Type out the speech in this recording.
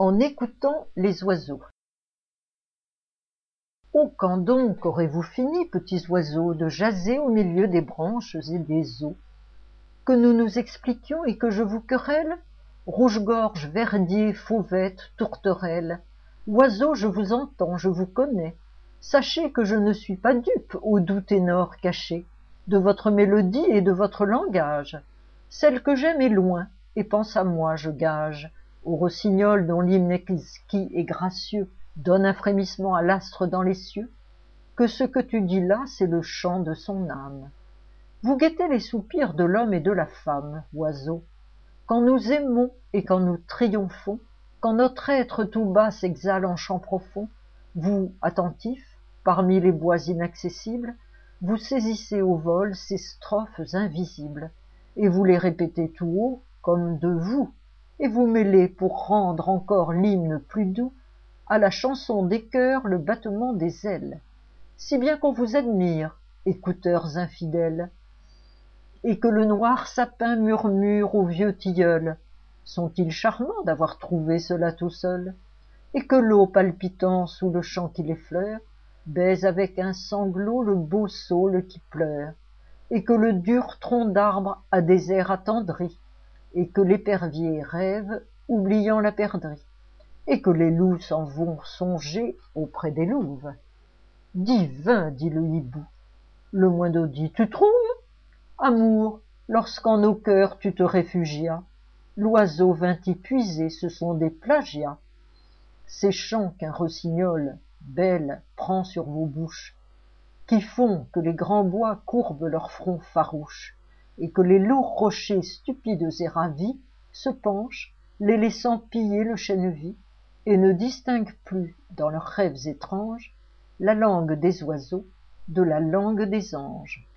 en écoutant les oiseaux. Oh, quand donc aurez-vous fini, petits oiseaux, de jaser au milieu des branches et des eaux? Que nous nous expliquions et que je vous querelle? Rouge-gorge, verdier, fauvette, tourterelle, oiseaux, je vous entends, je vous connais. Sachez que je ne suis pas dupe au doux ténor caché de votre mélodie et de votre langage. Celle que j'aime est loin, et pense à moi, je gage, au rossignol dont l'hymne exquis et gracieux donne un frémissement à l'astre dans les cieux, que ce que tu dis là, c'est le chant de son âme. Vous guettez les soupirs de l'homme et de la femme, oiseaux. Quand nous aimons et quand nous triomphons, quand notre être tout bas s'exhale en chant profond, vous, attentifs, parmi les bois inaccessibles, vous saisissez au vol ces strophes invisibles, et vous les répétez tout haut, comme de vous, et vous mêlez, pour rendre encore l'hymne plus doux, à la chanson des chœurs le battement des ailes, si bien qu'on vous admire, écouteurs infidèles, et que le noir sapin murmure au vieux tilleul: sont-ils charmants d'avoir trouvé cela tout seul? Et que l'eau palpitant sous le champ qui l'effleure baise avec un sanglot le beau saule qui pleure, et que le dur tronc d'arbre a des airs attendris, et que l'épervier rêve, oubliant la perdrix, et que les loups s'en vont songer auprès des louves. Divin, dit le hibou. Le moineau dit: tu trouves? Amour, lorsqu'en nos cœurs tu te réfugias, l'oiseau vint y puiser, ce sont des plagiats. Ces chants qu'un rossignol, belle, prend sur vos bouches, qui font que les grands bois courbent leurs fronts farouches, et que les lourds rochers stupides et ravis se penchent, les laissant piller le chènevis, et ne distinguent plus, dans leurs rêves étranges, la langue des oiseaux de la langue des anges.